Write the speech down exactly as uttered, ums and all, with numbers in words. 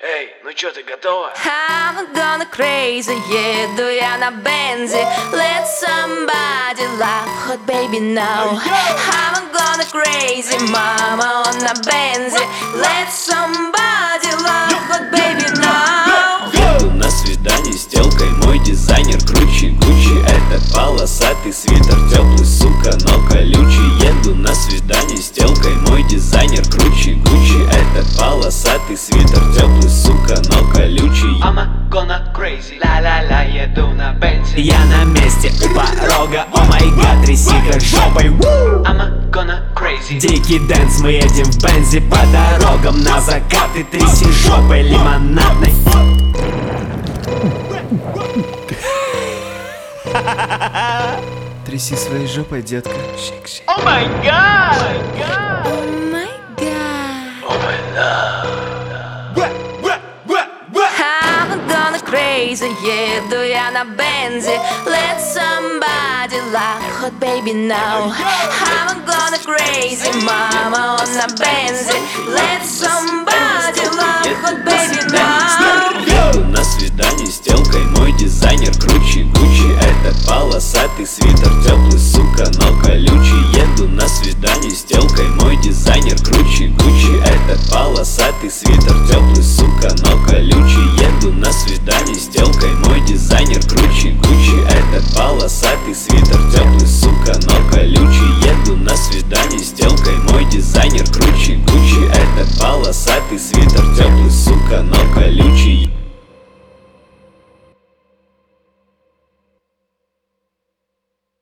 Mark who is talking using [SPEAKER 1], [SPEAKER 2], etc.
[SPEAKER 1] Эй, ну чё, ты готова?
[SPEAKER 2] I'm gonna crazy, еду я на бензе. Let somebody love, hot baby now. I'm gonna crazy, мама, он на бензе. Let somebody love, hot baby now.
[SPEAKER 3] Еду на свидание с телкой, мой дизайнер круче Гуччи. Это полосатый свитер, теплый, сука, но колючий. Еду на свидание с телкой, мой дизайнер круче Гуччи. Это полосатый свитер, теплый, сука, но колючий.
[SPEAKER 1] I'm gonna crazy, ла-ла-ла, еду на бензе.
[SPEAKER 4] Я на месте у порога, о май гад, тряси-ка жопой.
[SPEAKER 1] I'm gonna crazy.
[SPEAKER 4] Дикий дэнс, мы едем в бензе по дорогам на закаты. Тряси жопой лимонадной.
[SPEAKER 5] Тряси своей жопой, детка.
[SPEAKER 1] О май гад!
[SPEAKER 2] Oh my god.
[SPEAKER 1] О май гад!
[SPEAKER 2] I'm gonna crazy, еду я на бензе. Let somebody love, hot baby now. I'm gonna crazy, мама, он на бензе. Let somebody love, hot baby now.
[SPEAKER 3] Еду на свидание с телкой, мой дизайнер круче Гуччи. Это полосатый свитер, теплый, сука, но